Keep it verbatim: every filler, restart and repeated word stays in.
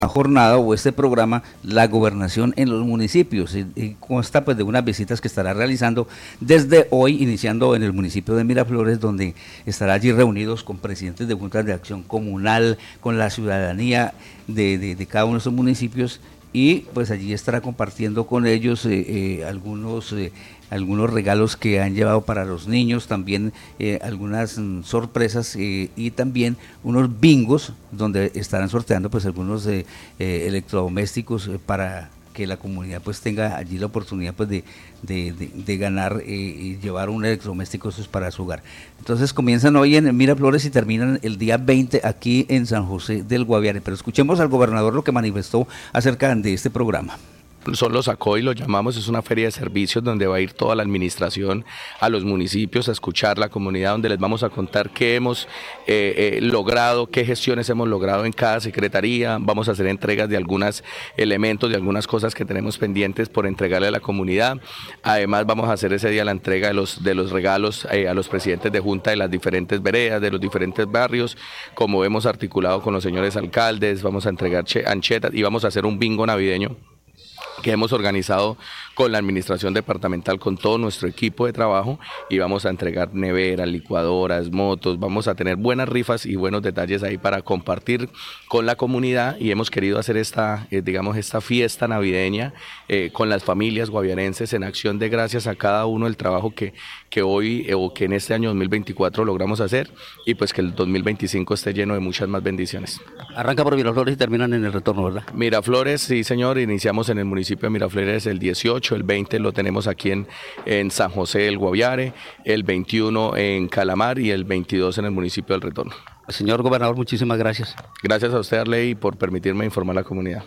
jornada o este programa La Gobernación en los Municipios, y, y consta pues de unas visitas que estará realizando desde hoy, iniciando en el municipio de Miraflores, donde estará allí reunidos con presidentes de juntas de acción comunal, con la ciudadanía de, de, de cada uno de esos municipios, y pues allí estará compartiendo con ellos eh, eh, algunos eh, algunos regalos que han llevado para los niños, también eh, algunas mm, sorpresas eh, y también unos bingos donde estarán sorteando pues algunos eh, eh, electrodomésticos eh, para que la comunidad pues tenga allí la oportunidad pues de, de, de, de ganar eh, y llevar un electrodoméstico eso es para su hogar. Entonces comienzan hoy en Miraflores y terminan el día veinte aquí en San José del Guaviare. Pero escuchemos al gobernador lo que manifestó acerca de este programa. Sol lo sacó y lo llamamos, es una feria de servicios donde va a ir toda la administración a los municipios a escuchar la comunidad, donde les vamos a contar qué hemos eh, eh, logrado, qué gestiones hemos logrado en cada secretaría. Vamos a hacer entregas de algunos elementos, de algunas cosas que tenemos pendientes por entregarle a la comunidad. Además vamos a hacer ese día la entrega de los, de los regalos eh, a los presidentes de junta de las diferentes veredas, de los diferentes barrios, como hemos articulado con los señores alcaldes. Vamos a entregar anchetas y vamos a hacer un bingo navideño que hemos organizado con la administración departamental, con todo nuestro equipo de trabajo, y vamos a entregar neveras, licuadoras, motos. Vamos a tener buenas rifas y buenos detalles ahí para compartir con la comunidad, y hemos querido hacer esta, eh, digamos, esta fiesta navideña eh, con las familias guaviarenses en acción de gracias a cada uno del trabajo que, que hoy eh, o que en este año dos mil veinticuatro logramos hacer, y pues que el dos mil veinticinco esté lleno de muchas más bendiciones. Arranca por Miraflores y terminan en el retorno, ¿verdad? Miraflores, sí señor, iniciamos en el municipio de Miraflores el dieciocho, el veinte lo tenemos aquí en, en San José del Guaviare, el veintiuno en Calamar y el veintidós en el municipio del Retorno. Señor gobernador, muchísimas gracias. Gracias a usted, Arley, por permitirme informar a la comunidad.